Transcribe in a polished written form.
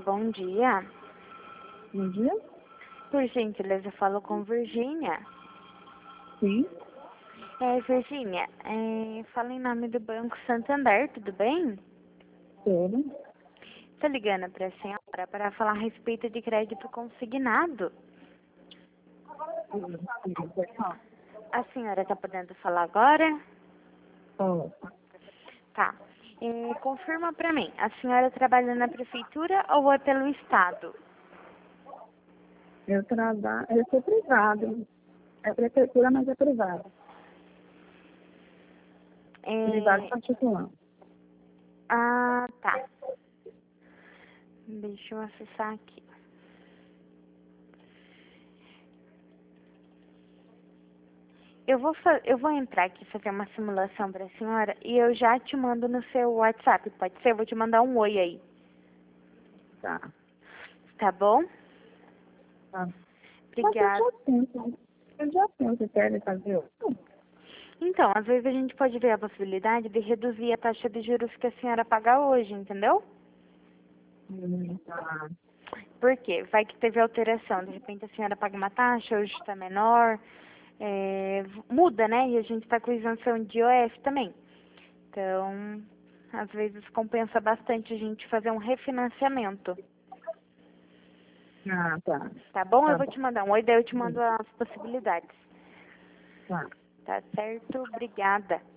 bom dia. Bom dia? Por gentileza, eu falo com Virgínia. Sim. Virgínia, fala em nome do Banco Santander, tudo bem? Tudo. Estou ligando para a senhora para falar a respeito de crédito consignado. A senhora está podendo falar agora? Ó, Tá. Confirma para mim, a senhora trabalha na prefeitura ou é pelo Estado? eu sou privado. É prefeitura, mas é privado. Privado particular. Ah, tá. Deixa eu acessar aqui. Eu vou entrar aqui fazer uma simulação para a senhora e eu já te mando no seu WhatsApp, pode ser? Eu vou te mandar um oi aí, Tá. tá bom? Tá. Obrigada. Eu já tenho que quer fazer outro. Então, às vezes a gente pode ver a possibilidade de reduzir a taxa de juros que a senhora paga hoje, entendeu? Tá. Por quê? Vai que teve alteração, de repente a senhora paga uma taxa, hoje está menor, muda, né? E a gente está com isenção de IOF também. Então, às vezes compensa bastante a gente fazer um refinanciamento. Ah, tá. Tá bom? Eu Tá vou bom. te mandar um oi, daí eu te mando as possibilidades. Tá. Tá certo? Obrigada.